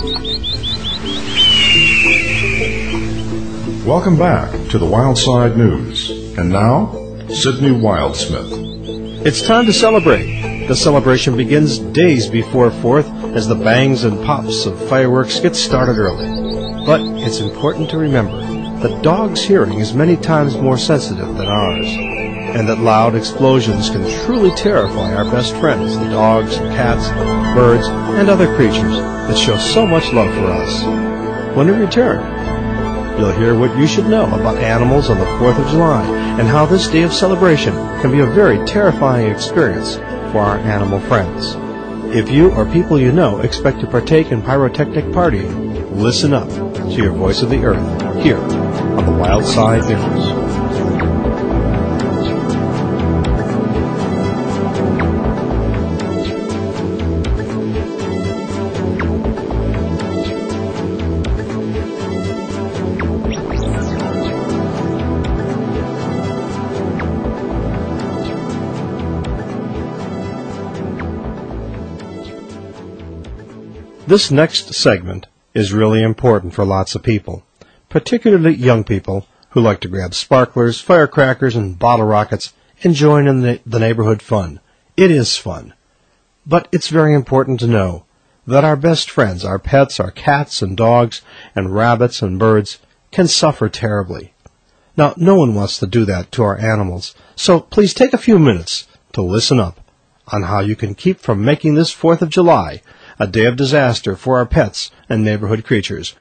Welcome back to the Wildside News. And now, Sydney Wildsmith. It's time to celebrate. The celebration begins days before 4th as the bangs and pops of fireworks get started early. But it's important to remember that dogs' hearing is many times more sensitive than ours, and that loud explosions can truly terrify our best friends, the dogs, cats, birds, and other creatures that show so much love for us. When we return, you'll hear what you should know about animals on the 4th of July and how this day of celebration can be a very terrifying experience for our animal friends. If you or people you know expect to partake in pyrotechnic partying, listen up to your Voice of the Earth here on the Wildside News. This next segment is really important for lots of people, particularly young people who like to grab sparklers, firecrackers, and bottle rockets and join in the neighborhood fun. It is fun. But it's very important to know that our best friends, our pets, our cats and dogs and rabbits and birds, can suffer terribly. Now, no one wants to do that to our animals, so please take a few minutes to listen up on how you can keep from making this 4th of July a day of disaster for our pets and neighborhood creatures.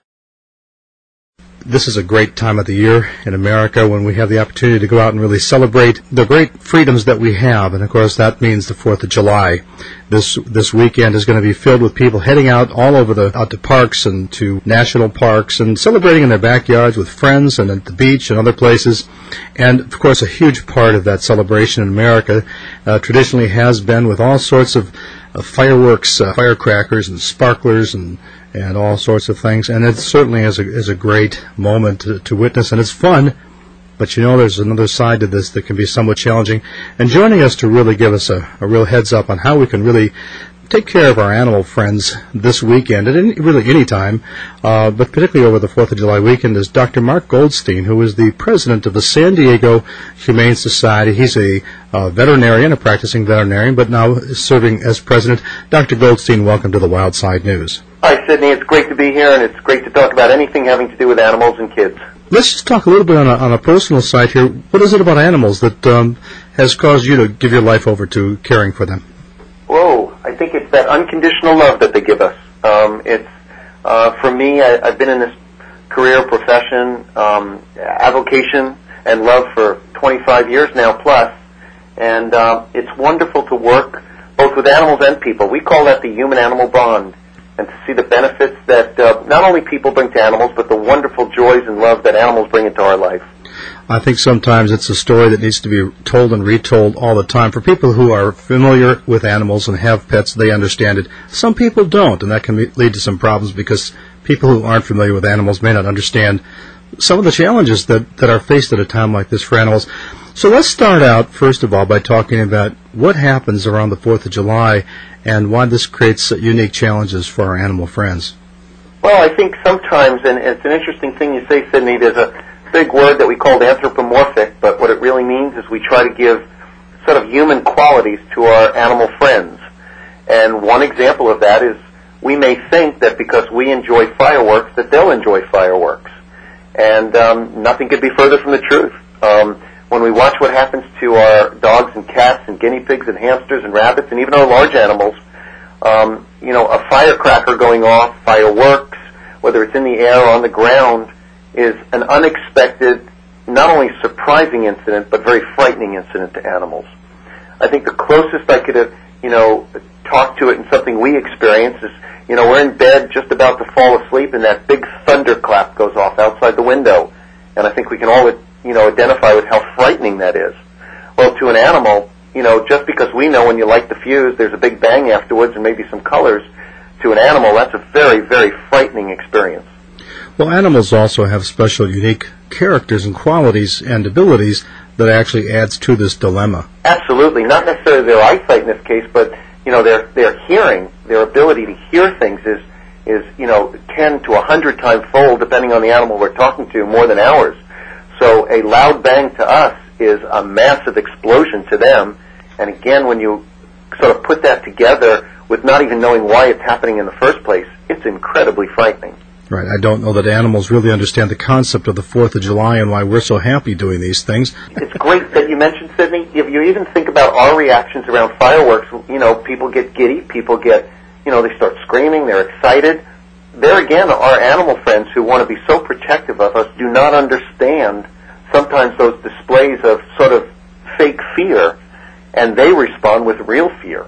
This is a great time of the year in America when we have the opportunity to go out and really celebrate the great freedoms that we have, and of course that means the 4th of July. This weekend is going to be filled with people heading out all over out to parks and to national parks and celebrating in their backyards with friends and at the beach and other places. And of course a huge part of that celebration in America traditionally has been with all sorts of fireworks, firecrackers and sparklers and all sorts of things, and it certainly is a great moment to witness, and it's fun, but you know there's another side to this that can be somewhat challenging. And joining us to really give us a real heads up on how we can really take care of our animal friends this weekend, at any time, but particularly over the 4th of July weekend, is Dr. Mark Goldstein, who is the president of the San Diego Humane Society. He's a veterinarian, a practicing veterinarian, but now serving as president. Dr. Goldstein, welcome to the Wildside News. Hi, Sydney. It's great to be here, and it's great to talk about anything having to do with animals and kids. Let's just talk a little bit on a personal side here. What is it about animals that has caused you to give your life over to caring for them? Whoa, I think it's that unconditional love that they give us. For me, I've been in this career, profession, avocation, and love for 25 years now plus, and it's wonderful to work both with animals and people. We call that the human-animal bond, and to see the benefits that not only people bring to animals, but the wonderful joys and love that animals bring into our life. I think sometimes it's a story that needs to be told and retold all the time. For people who are familiar with animals and have pets, they understand it. Some people don't, and that can lead to some problems because people who aren't familiar with animals may not understand some of the challenges that are faced at a time like this for animals. So let's start out, first of all, by talking about what happens around the 4th of July and why this creates unique challenges for our animal friends. Well, I think sometimes, and it's an interesting thing you say, Sydney, there's a big word that we call anthropomorphic, but what it really means is we try to give sort of human qualities to our animal friends. And one example of that is we may think that because we enjoy fireworks that they'll enjoy fireworks. And nothing could be further from the truth. When we watch what happens to our dogs and cats and guinea pigs and hamsters and rabbits and even our large animals, a firecracker going off, fireworks, whether it's in the air or on the ground, is an unexpected, not only surprising incident, but very frightening incident to animals. I think the closest I could have, talked to it in something we experience is, we're in bed just about to fall asleep and that big thunderclap goes off outside the window. And I think we can all, identify with how frightening that is. Well, to an animal, just because we know when you light the fuse, there's a big bang afterwards and maybe some colors, to an animal, that's a very, very frightening experience. Well, animals also have special, unique characters and qualities and abilities that actually adds to this dilemma. Absolutely. Not necessarily their eyesight in this case, but, their hearing, their ability to hear things is, 10 to 100 times fold, depending on the animal we're talking to, more than ours. So a loud bang to us is a massive explosion to them. And again, when you sort of put that together with not even knowing why it's happening in the first place, it's incredibly frightening. Right. I don't know that animals really understand the concept of the 4th of July and why we're so happy doing these things. It's great that you mentioned, Sidney. If you even think about our reactions around fireworks, people get giddy, people get, they start screaming, they're excited. There again, our animal friends who want to be so protective of us do not understand sometimes those displays of sort of fake fear, and they respond with real fear.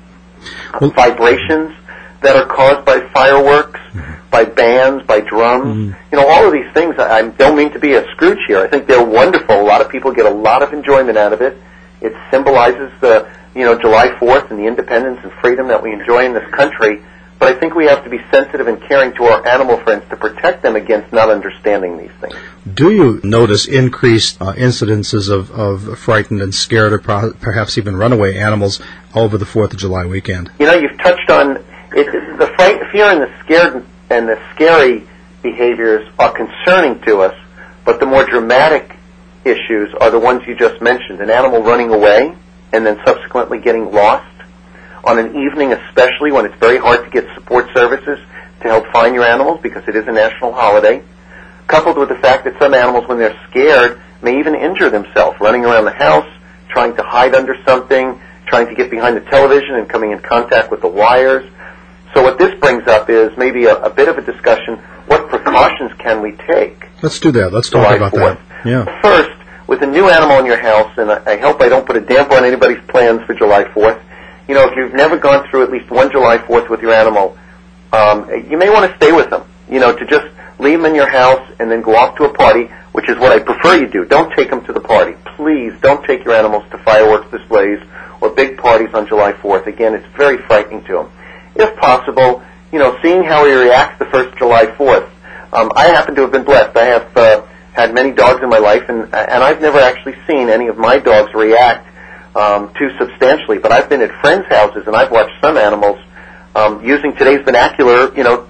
Well, vibrations that are caused by fireworks, by bands, by drums, all of these things. I don't mean to be a Scrooge here. I think they're wonderful. A lot of people get a lot of enjoyment out of it. It symbolizes the, July 4th and the independence and freedom that we enjoy in this country. But I think we have to be sensitive and caring to our animal friends to protect them against not understanding these things. Do you notice increased incidences of frightened and scared or perhaps even runaway animals over the 4th of July weekend? You've touched on it, the fear and the scared and the scary behaviors are concerning to us, but the more dramatic issues are the ones you just mentioned. An animal running away and then subsequently getting lost on an evening, especially when it's very hard to get support services to help find your animals because it is a national holiday, coupled with the fact that some animals, when they're scared, may even injure themselves, running around the house, trying to hide under something, trying to get behind the television and coming in contact with the wires. So what this brings up is maybe a bit of a discussion. What precautions can we take? Let's do that. Let's talk about that. Yeah. First, with a new animal in your house, and I hope I don't put a damper on anybody's plans for July 4th, if you've never gone through at least one July 4th with your animal, you may want to stay with them, to just leave them in your house and then go off to a party, which is what I prefer you do. Don't take them to the party. Please don't take your animals to fireworks displays or big parties on July 4th. Again, it's very frightening to them. If possible, seeing how he reacts the first July 4th. I happen to have been blessed. I have had many dogs in my life, and I've never actually seen any of my dogs react too substantially. But I've been at friends' houses, and I've watched some animals, using today's vernacular,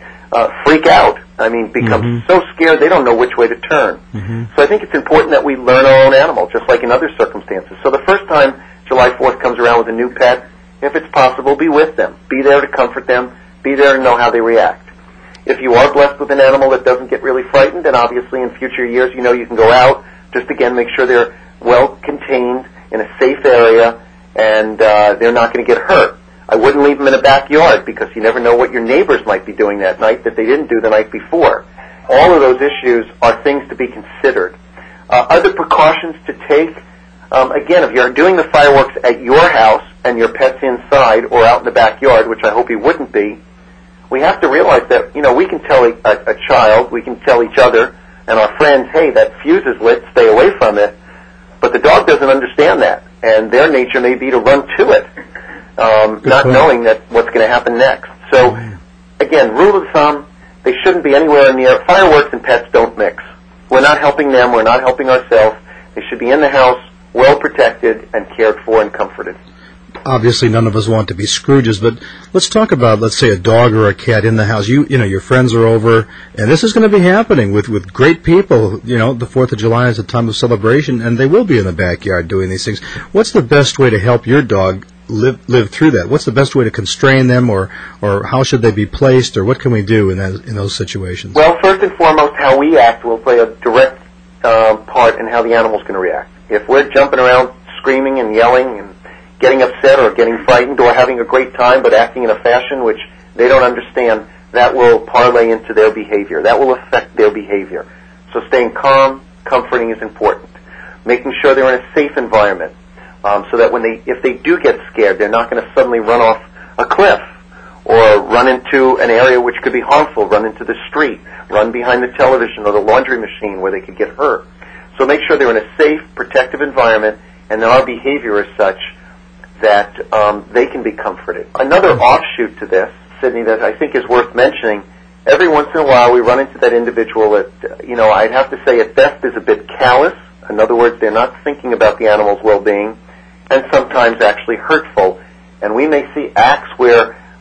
freak out. I mean, become so scared they don't know which way to turn. So I think it's important that we learn our own animal, just like in other circumstances. So the first time July 4th comes around with a new pet, if it's possible, be with them. Be there to comfort them. Be there to know how they react. If you are blessed with an animal that doesn't get really frightened, then obviously in future years, you can go out. Just again, make sure they're well contained in a safe area, and they're not going to get hurt. I wouldn't leave them in a backyard because you never know what your neighbors might be doing that night that they didn't do the night before. All of those issues are things to be considered. Other precautions to take, again, if you're doing the fireworks at your house and your pet's inside or out in the backyard, which I hope he wouldn't be, we have to realize that, we can tell a child, we can tell each other and our friends, hey, that fuse is lit, stay away from it. But the dog doesn't understand that, and their nature may be to run to it, not knowing that what's going to happen next. So, again, rule of thumb, they shouldn't be anywhere near. Fireworks and pets don't mix. We're not helping them. We're not helping ourselves. They should be in the house, well protected and cared for and comforted. Obviously, none of us want to be Scrooges, but let's talk about, let's say, a dog or a cat in the house. Your friends are over, and this is going to be happening with great people. The 4th of July is a time of celebration, and they will be in the backyard doing these things. What's the best way to help your dog live through that? What's the best way to constrain them, or how should they be placed, or what can we do in those situations? Well, first and foremost, how we act will play a direct part in how the animal's going to react. If we're jumping around screaming and yelling and getting upset or getting frightened or having a great time but acting in a fashion which they don't understand, that will parlay into their behavior. That will affect their behavior. So staying calm, comforting is important. Making sure they're in a safe environment so that if they do get scared, they're not going to suddenly run off a cliff or run into an area which could be harmful, run into the street, run behind the television or the laundry machine where they could get hurt. So make sure they're in a safe, protective environment and that our behavior is such that they can be comforted. Another offshoot to this, Sidney, that I think is worth mentioning, every once in a while we run into that individual that, I'd have to say at best is a bit callous. In other words, they're not thinking about the animal's well-being, and sometimes actually hurtful. And we may see acts where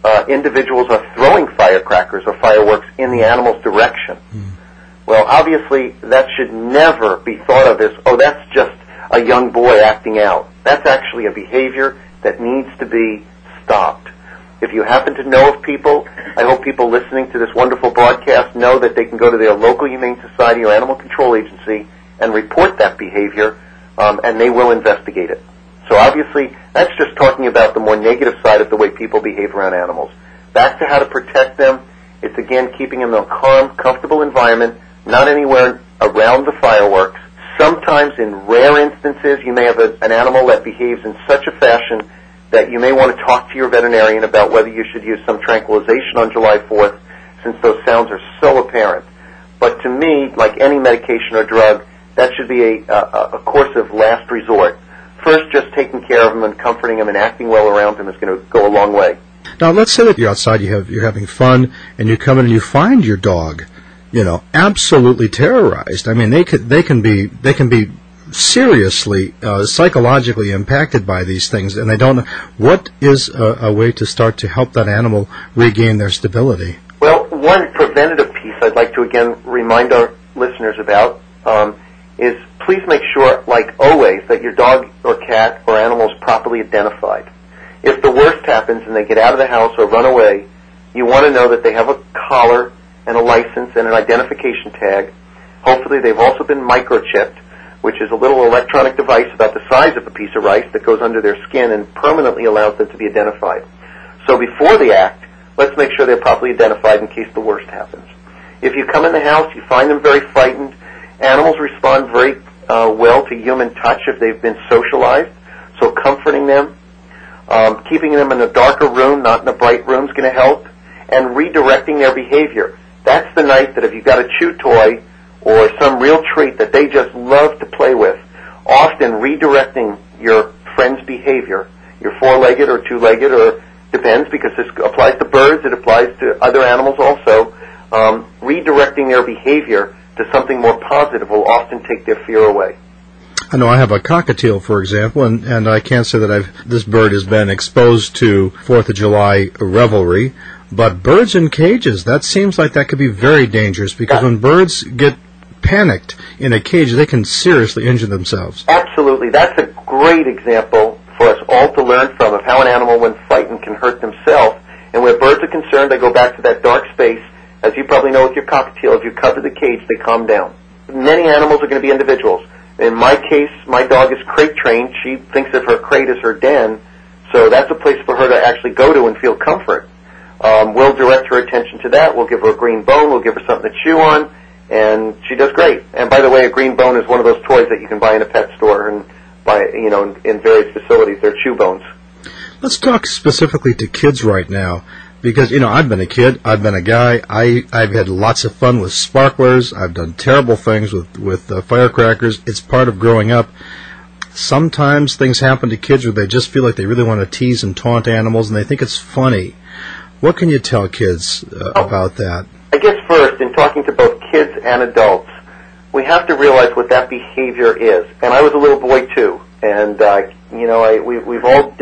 individuals are throwing firecrackers or fireworks in the animal's direction. Well, obviously, that should never be thought of as, oh, that's just a young boy acting out. That's actually a behavior that needs to be stopped. If you happen to know of people, I hope people listening to this wonderful broadcast know that they can go to their local Humane Society or Animal Control Agency and report that behavior, and they will investigate it. So obviously, that's just talking about the more negative side of the way people behave around animals. Back to how to protect them, it's again keeping them in a calm, comfortable environment, not anywhere around the fireworks. Sometimes, in rare instances, you may have an animal that behaves in such a fashion that you may want to talk to your veterinarian about whether you should use some tranquilization on July 4th, since those sounds are so apparent. But to me, like any medication or drug, that should be a course of last resort. First, just taking care of them and comforting them and acting well around them is going to go a long way. Now, let's say that you're outside, you're having fun, and you come in and you find your dog, absolutely terrorized. I mean, they can be seriously psychologically impacted by these things, and they don't know. What is a way to start to help that animal regain their stability? Well, one preventative piece I'd like to again remind our listeners about is please make sure, like always, that your dog or cat or animal is properly identified. If the worst happens and they get out of the house or run away, you want to know that they have a collar and a license and an identification tag. Hopefully they've also been microchipped, which is a little electronic device about the size of a piece of rice that goes under their skin and permanently allows them to be identified. So before the act, let's make sure they're properly identified in case the worst happens. If you come in the house, you find them very frightened. Animals respond very well to human touch if they've been socialized, so comforting them, keeping them in a darker room, not in a bright room, is going to help, and redirecting their behavior. That's the night that if you've got a chew toy or some real treat that they just love to play with, often redirecting your friend's behavior, your four-legged or two-legged, or depends, because this applies to birds, it applies to other animals also, redirecting their behavior to something more positive will often take their fear away. I know I have a cockatiel, for example, and I can't say that this bird has been exposed to 4th of July revelry, but birds in cages, that seems like that could be very dangerous, because when birds get panicked in a cage, they can seriously injure themselves. Absolutely. That's a great example for us all to learn from of how an animal, when frightened, can hurt themselves. And where birds are concerned, they go back to that dark space. As you probably know with your cockatiel, if you cover the cage, they calm down. Many animals are going to be individuals. In my case, my dog is crate trained. She thinks of her crate as her den, so that's a place for her to actually go to and feel comfort. We'll direct her attention to that. We'll give her a green bone. We'll give her something to chew on, and she does great. And by the way, a green bone is one of those toys that you can buy in a pet store and buy, in various facilities. They're chew bones. Let's talk specifically to kids right now, because, I've been a kid, I've been a guy, I've had lots of fun with sparklers, I've done terrible things with firecrackers. It's part of growing up. Sometimes things happen to kids where they just feel like they really want to tease and taunt animals, and they think it's funny. What can you tell kids about that? I guess first, in talking to both kids and adults, we have to realize what that behavior is. And I was a little boy too, and we've all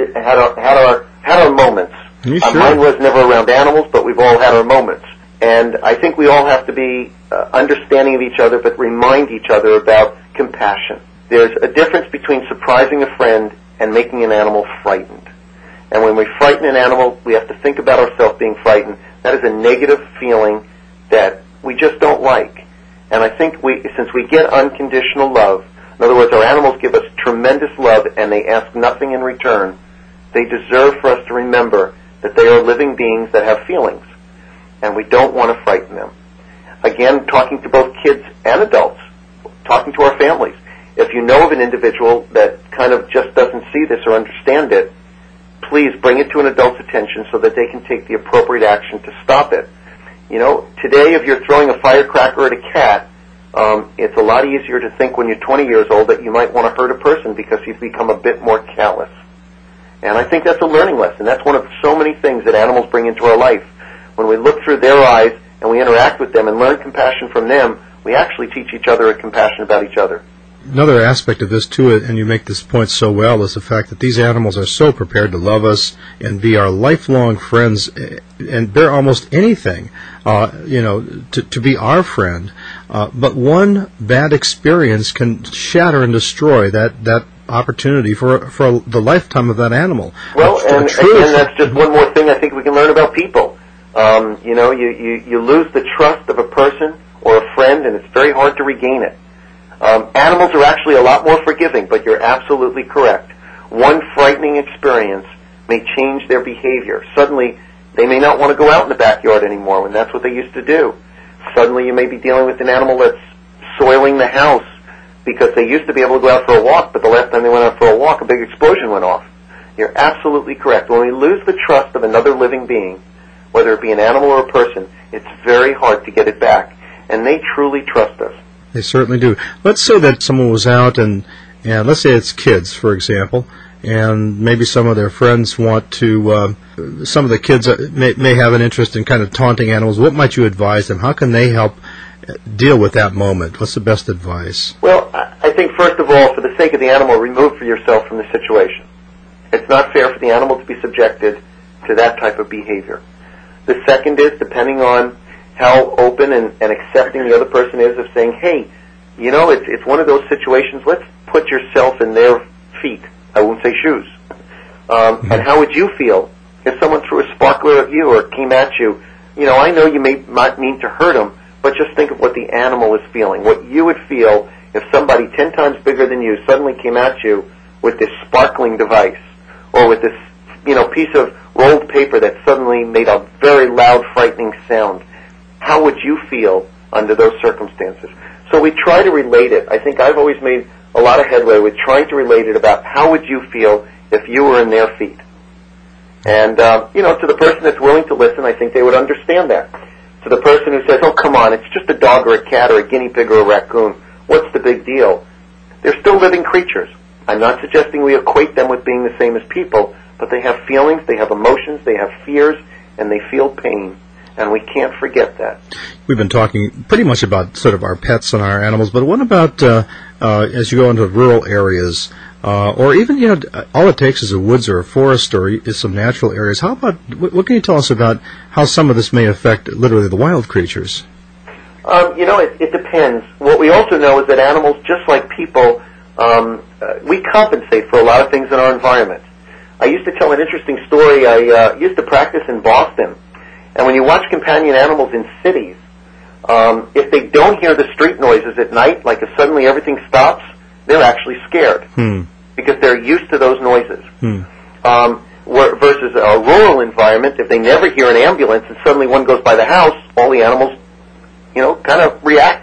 had our moments. Sure? Mine was never around animals, but we've all had our moments. And I think we all have to be understanding of each other, but remind each other about compassion. There's a difference between surprising a friend and making an animal frightened. And when we frighten an animal, we have to think about ourselves being frightened. That is a negative feeling that we just don't like. And I think since we get unconditional love, in other words, our animals give us tremendous love and they ask nothing in return, they deserve for us to remember that they are living beings that have feelings. And we don't want to frighten them. Again, talking to both kids and adults, talking to our families. If you know of an individual that kind of just doesn't see this or understand it, please bring it to an adult's attention so that they can take the appropriate action to stop it. Today if you're throwing a firecracker at a cat, it's a lot easier to think when you're 20 years old that you might want to hurt a person because you've become a bit more callous. And I think that's a learning lesson. That's one of so many things that animals bring into our life. When we look through their eyes and we interact with them and learn compassion from them, we actually teach each other a compassion about each other. Another aspect of this, too, and you make this point so well, is the fact that these animals are so prepared to love us and be our lifelong friends and bear almost anything, to be our friend. But one bad experience can shatter and destroy that opportunity for the lifetime of that animal. Well, and again, that's just one more thing I think we can learn about people. You lose the trust of a person or a friend, and it's very hard to regain it. Animals are actually a lot more forgiving, but you're absolutely correct. One frightening experience may change their behavior. Suddenly, they may not want to go out in the backyard anymore when that's what they used to do. Suddenly, you may be dealing with an animal that's soiling the house because they used to be able to go out for a walk, but the last time they went out for a walk, a big explosion went off. You're absolutely correct. When we lose the trust of another living being, whether it be an animal or a person, it's very hard to get it back. And they truly trust us. They certainly do. Let's say that someone was out and let's say it's kids, for example, and maybe some of their friends want to, some of the kids may have an interest in kind of taunting animals. What might you advise them? How can they help deal with that moment? What's the best advice? Well, I think first of all, for the sake of the animal, remove yourself from the situation. It's not fair for the animal to be subjected to that type of behavior. The second is, depending on how open and accepting the other person is of saying, hey, it's one of those situations, let's put yourself in their feet. I won't say shoes. And how would you feel if someone threw a sparkler at you or came at you? I know you may not mean to hurt them, but just think of what the animal is feeling, what you would feel if somebody 10 times bigger than you suddenly came at you with this sparkling device or with this, piece of rolled paper that suddenly made a very loud, frightening sound. How would you feel under those circumstances? So we try to relate it. I think I've always made a lot of headway with trying to relate it about how would you feel if you were in their feet. And, to the person that's willing to listen, I think they would understand that. To the person who says, oh, come on, it's just a dog or a cat or a guinea pig or a raccoon. What's the big deal? They're still living creatures. I'm not suggesting we equate them with being the same as people, but they have feelings, they have emotions, they have fears, and they feel pain. And we can't forget that. We've been talking pretty much about sort of our pets and our animals, but what about as you go into rural areas, or even, all it takes is a woods or a forest or is some natural areas. How about, what can you tell us about how some of this may affect literally the wild creatures? It depends. What we also know is that animals, just like people, we compensate for a lot of things in our environment. I used to tell an interesting story. I used to practice in Boston. And when you watch companion animals in cities, if they don't hear the street noises at night, like if suddenly everything stops, they're actually scared because they're used to those noises. Versus a rural environment, if they never hear an ambulance and suddenly one goes by the house, all the animals, kind of react.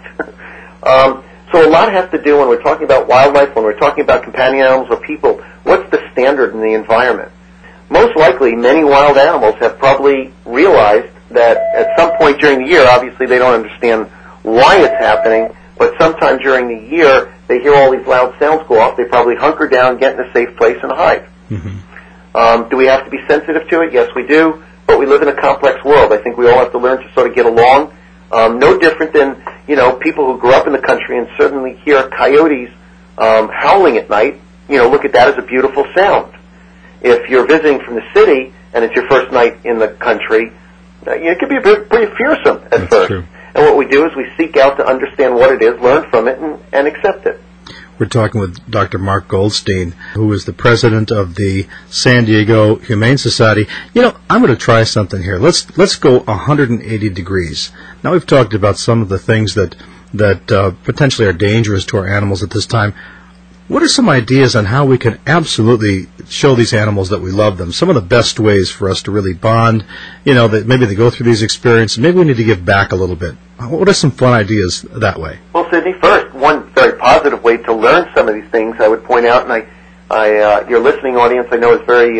So a lot has to do when we're talking about wildlife, when we're talking about companion animals or people, what's the standard in the environment? Most likely, many wild animals have probably realized that at some point during the year, obviously they don't understand why it's happening, but sometime during the year, they hear all these loud sounds go off, they probably hunker down, get in a safe place, and hide. Do we have to be sensitive to it? Yes, we do, but we live in a complex world. I think we all have to learn to sort of get along. No different than, people who grew up in the country and suddenly hear coyotes howling at night, look at that as a beautiful sound. If you're visiting from the city and it's your first night in the country, it can be pretty fearsome at That's first. True. And what we do is we seek out to understand what it is, learn from it, and accept it. We're talking with Dr. Mark Goldstein, who is the president of the San Diego Humane Society. I'm going to try something here. Let's go 180 degrees. Now we've talked about some of the things that potentially are dangerous to our animals at this time. What are some ideas on how we can absolutely show these animals that we love them? Some of the best ways for us to really bond, that maybe they go through these experiences. Maybe we need to give back a little bit. What are some fun ideas that way? Well, Sidney, first, one very positive way to learn some of these things I would point out, and your listening audience I know is very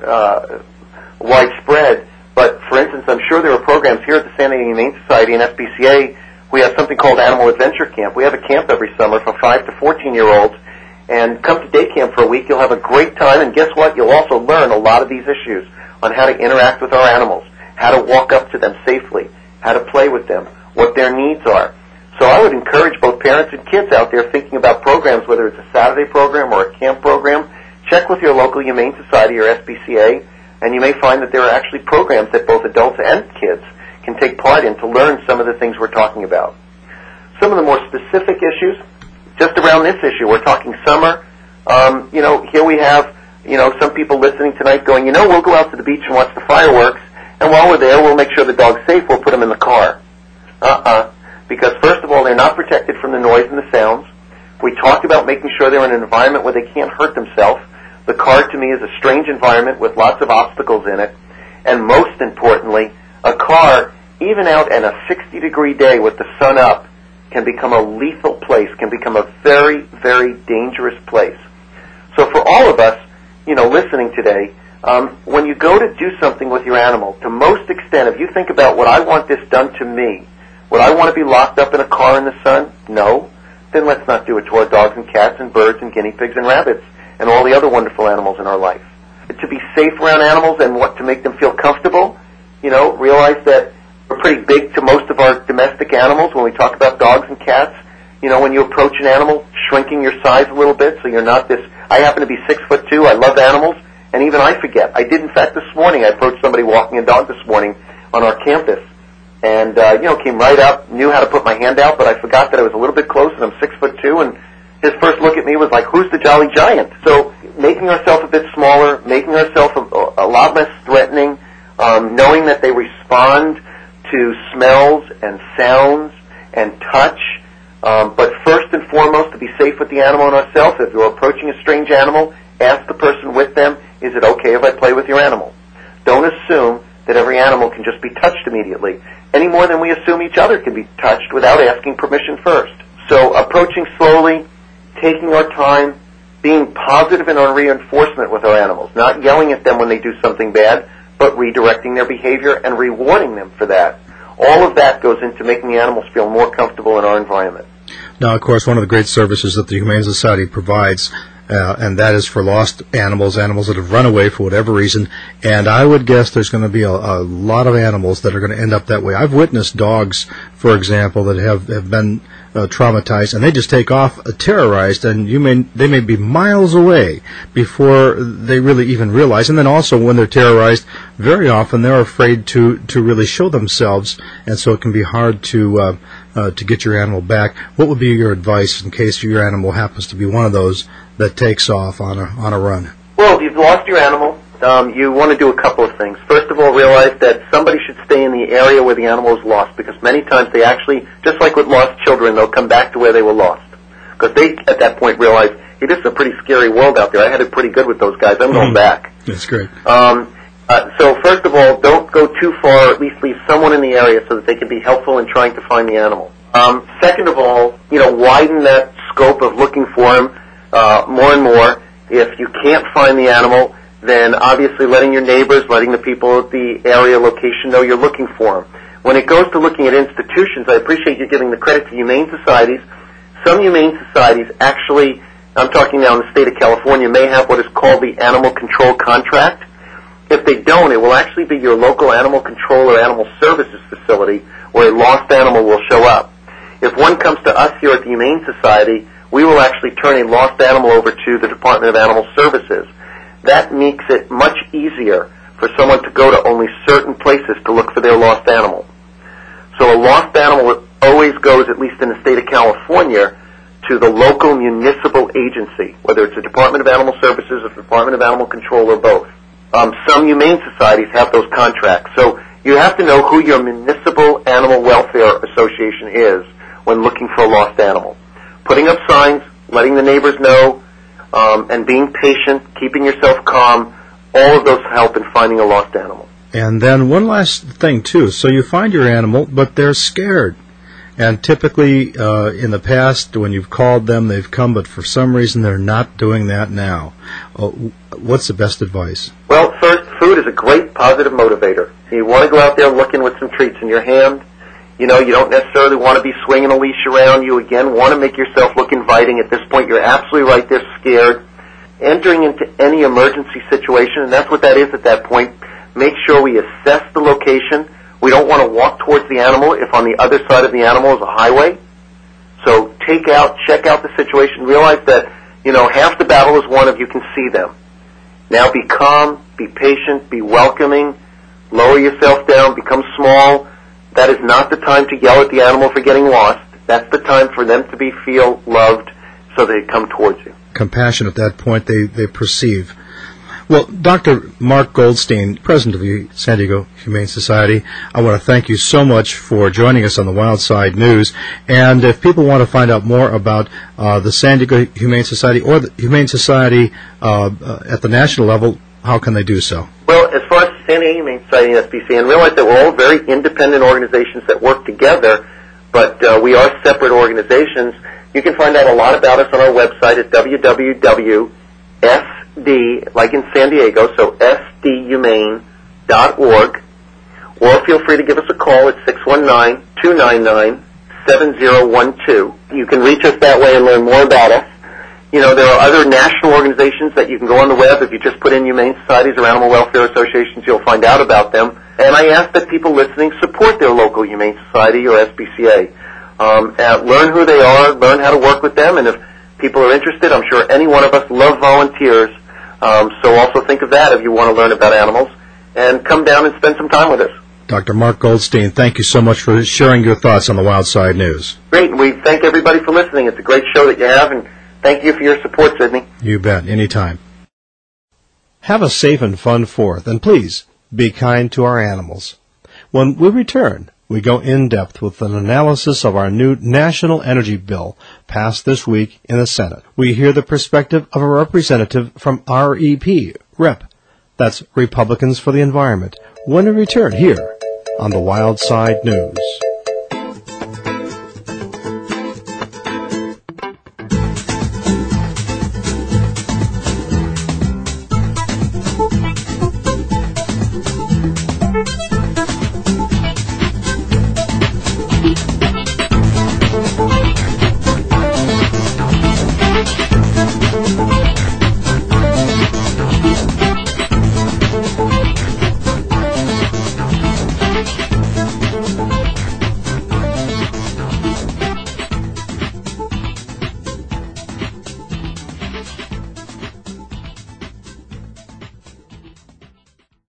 widespread, but for instance, I'm sure there are programs here at the San Diego Humane Society and SPCA. We have something called Animal Adventure Camp. We have a camp every summer for 5 to 14-year-olds. And come to day camp for a week. You'll have a great time, and guess what? You'll also learn a lot of these issues on how to interact with our animals, how to walk up to them safely, how to play with them, what their needs are. So I would encourage both parents parents and kids out there thinking about programs, whether it's a Saturday program or a camp program, check with your local Humane Society or SPCA, and you may find that there are actually programs that both adults and kids can take part in to learn some of the things we're talking about. Some of the more specific issues, just around this issue, we're talking summer. Here we have, some people listening tonight going, we'll go out to the beach and watch the fireworks, and while we're there, we'll make sure the dog's safe, we'll put them in the car. Because first of all, they're not protected from the noise and the sounds. We talked about making sure they're in an environment where they can't hurt themselves. The car, to me, is a strange environment with lots of obstacles in it. And most importantly, a car, even out in a 60-degree day with the sun up, can become a lethal place, can become a very, very dangerous place. So for all of us, listening today, when you go to do something with your animal, to most extent, if you think about would I want this done to me, would I want to be locked up in a car in the sun? No. Then let's not do it to our dogs and cats and birds and guinea pigs and rabbits and all the other wonderful animals in our life. To be safe around animals and to make them feel comfortable, realize that we're pretty big to most of our domestic animals when we talk about dogs and cats. When you approach an animal, shrinking your size a little bit so you're not this. I happen to be 6'2". I love animals, and even I forget. I did, in fact, this morning. I approached somebody walking a dog this morning on our campus, and came right up, knew how to put my hand out, but I forgot that I was a little bit close, and I'm 6'2", and his first look at me was like, "Who's the jolly giant?" So making ourselves a bit smaller, making ourselves a lot less threatening, knowing that they respond to smells and sounds and touch. But first and foremost, to be safe with the animal and ourselves, if you're approaching a strange animal, ask the person with them, is it okay if I play with your animal? Don't assume that every animal can just be touched immediately, any more than we assume each other can be touched without asking permission first. So approaching slowly, taking our time, being positive in our reinforcement with our animals, not yelling at them when they do something bad, but redirecting their behavior and rewarding them for that. All of that goes into making the animals feel more comfortable in our environment. Now, of course, one of the great services that the Humane Society provides, and that is for lost animals that have run away for whatever reason, and I would guess there's going to be a lot of animals that are going to end up that way. I've witnessed dogs, for example, that have been traumatized, and they just take off terrorized, and they may be miles away before they really even realize. And then also when they're terrorized, very often they're afraid to really show themselves, and so it can be hard to get your animal back. What would be your advice in case your animal happens to be one of those that takes off on a run? Well, if you've lost your animal, you want to do a couple of things. First of all, realize that somebody should stay in the area where the animal is lost, because many times they actually, just like with lost children, they'll come back to where they were lost. Because they, at that point, realize, hey, this is a pretty scary world out there. I had it pretty good with those guys. I'm going back. That's great. So first of all, don't go too far, or at least leave someone in the area so that they can be helpful in trying to find the animal. Second of all, widen that scope of looking for him more and more. If you can't find the animal, then obviously letting your neighbors, letting the people at the area location know you're looking for them. When it goes to looking at institutions, I appreciate you giving the credit to humane societies. Some humane societies actually, I'm talking now in the state of California, may have what is called the animal control contract. If they don't, it will actually be your local animal control or animal services facility where a lost animal will show up. If one comes to us here at the Humane Society, we will actually turn a lost animal over to the Department of Animal Services. That makes it much easier for someone to go to only certain places to look for their lost animal. So a lost animal always goes, at least in the state of California, to the local municipal agency, whether it's the Department of Animal Services or the Department of Animal Control or both. Some humane societies have those contracts. So you have to know who your municipal animal welfare association is when looking for a lost animal. Putting up signs, letting the neighbors know, and being patient, keeping yourself calm, all of those help in finding a lost animal. And then one last thing, too. So you find your animal, but they're scared. And typically, in the past, when you've called them, they've come, but for some reason they're not doing that now. What's the best advice? Well, first, food is a great positive motivator. You want to go out there looking with some treats in your hand. You don't necessarily want to be swinging a leash around. You, again, want to make yourself look inviting. At this point, you're absolutely right. They're scared. Entering into any emergency situation, and that's what that is at that point, make sure we assess the location. We don't want to walk towards the animal if on the other side of the animal is a highway. So check out the situation, realize that, half the battle is won if you can see them. Now be calm, be patient, be welcoming, lower yourself down, become small. That is not the time to yell at the animal for getting lost. That's the time for them to feel loved so they come towards you. Compassion at that point they perceive. Well, Dr. Mark Goldstein, president of the San Diego Humane Society, I want to thank you so much for joining us on the Wild Side News. And if people want to find out more about the San Diego Humane Society or the Humane Society at the national level, how can they do so? Well, as far as San Diego Humane Society and SPCA, and realize that we're all very independent organizations that work together, but we are separate organizations. You can find out a lot about us on our website at www.sd, like in San Diego, so sdhumane.org, or feel free to give us a call at 619-299-7012. You can reach us that way and learn more about us. There are other national organizations that you can go on the web. If you just put in humane societies or animal welfare associations, you'll find out about them. And I ask that people listening support their local humane society or SPCA. Learn who they are, learn how to work with them, and if people are interested, I'm sure any one of us love volunteers. So also think of that if you want to learn about animals, and come down and spend some time with us. Dr. Mark Goldstein, thank you so much for sharing your thoughts on the Wild Side News. Great, and we thank everybody for listening. It's a great show that you have, and thank you for your support, Sidney. You bet, anytime. Have a safe and fun 4th, and please, be kind to our animals. When we return, we go in-depth with an analysis of our new National Energy Bill passed this week in the Senate. We hear the perspective of a representative from REP, REP. That's Republicans for the Environment. When we return here on the Wild Side News.